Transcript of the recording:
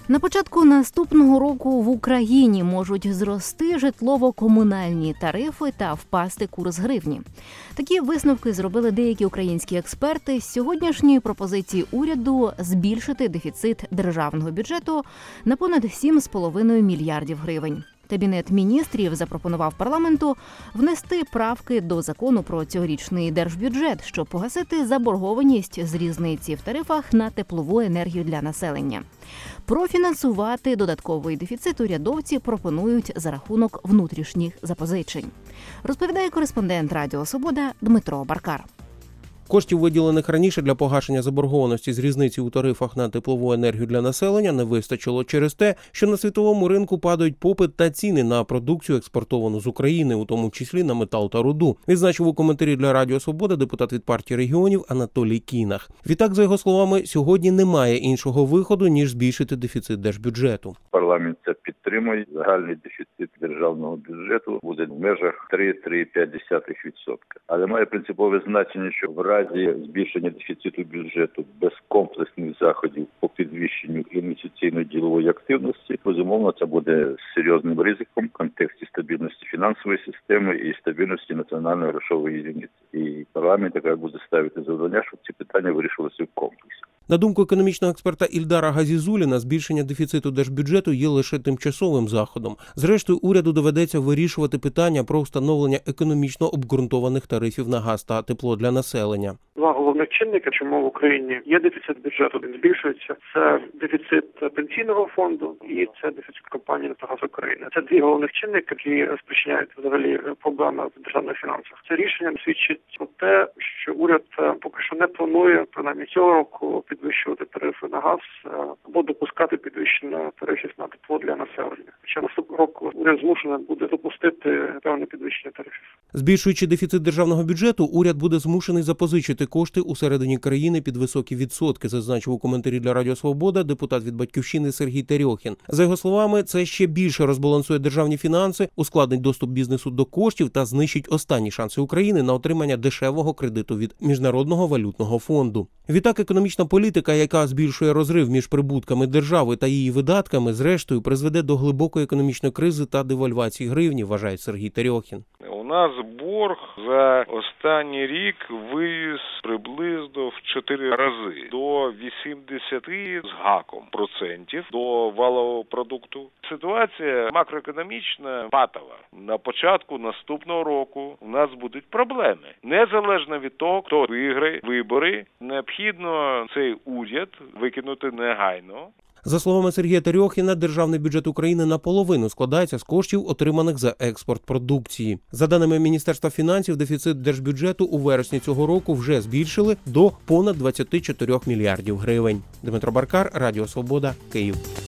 На початку наступного року в Україні можуть зрости житлово-комунальні тарифи та впасти курс гривні. Такі висновки зробили деякі українські експерти з сьогоднішньої пропозиції уряду збільшити дефіцит державного бюджету на понад 7,5 мільярдів гривень. Кабінет міністрів запропонував парламенту внести правки до закону про цьогорічний держбюджет, щоб погасити заборгованість з різниці в тарифах на теплову енергію для населення. Профінансувати додатковий дефіцит урядовці пропонують за рахунок внутрішніх запозичень. Розповідає кореспондент Радіо Свобода Дмитро Баркар. Коштів, виділених раніше для погашення заборгованості з різниці у тарифах на теплову енергію для населення, не вистачило через те, що на світовому ринку падають попит та ціни на продукцію, експортовану з України, у тому числі на метал та руду, відзначив у коментарі для Радіо Свобода депутат від партії регіонів Анатолій Кінах. Відтак, за його словами, сьогодні немає іншого виходу, ніж збільшити дефіцит держбюджету. Парламент це підтримує. Загальний дефіцит державного бюджету буде в межах 3,5%. Але має принципове значення, що в разі збільшення дефіциту бюджету без комплексних заходів по підвищенню інвестиційної ділової активності, безумовно, це буде серйозним ризиком в контексті стабільності фінансової системи і стабільності національної грошової одиниці. І парламент якраз буде ставити завдання, щоб ці питання вирішувалися в комплексі. На думку економічного експерта Ільдара Газізуліна, збільшення дефіциту держбюджету є лише тимчасовим заходом. Зрештою, уряду доведеться вирішувати питання про встановлення економічно обґрунтованих тарифів на газ та тепло для населення. Два головних чинники, чому в Україні є дефіцит бюджету, він збільшується. Це дефіцит пенсійного фонду і це дефіцит компанії «Нафтогаз України». Це дві головних чинники, які спричиняють взагалі проблеми в державних фінансах. Це рішення свідчить про те, що уряд поки що не планує, принаймні цього року, підвищувати тарифи на газ або допускати підвищення тарифів на тепло для населення. Хоча наступного року уряд змушений буде допустити певне підвищення тарифів. Збільшуючи дефіцит державного бюджету, уряд буде змушений запозичити кошти усередині країни під високі відсотки, зазначив у коментарі для Радіо Свобода депутат від «Батьківщини» Сергій Терьохін. За його словами, це ще більше розбалансує державні фінанси, ускладнить доступ бізнесу до коштів та знищить останні шанси України на отримання дешевого кредиту від Міжнародного валютного фонду. Відтак, економічна політика, яка збільшує розрив між прибутками держави та її видатками, зрештою призведе до глибокої економічної кризи та девальвації гривні, вважає Сергій Терьохін. У нас борг за останній рік виріс приблизно в 4 рази до 80 з гаком процентів до валового продукту. Ситуація макроекономічна патова. На початку наступного року у нас будуть проблеми. Незалежно від того, хто виграє вибори, необхідно цей уряд викинути негайно. За словами Сергія Терьохіна, державний бюджет України наполовину складається з коштів, отриманих за експорт продукції. За даними Міністерства фінансів, дефіцит держбюджету у вересні цього року вже збільшили до понад 24 мільярдів гривень. Дмитро Баркар, Радіо Свобода, Київ.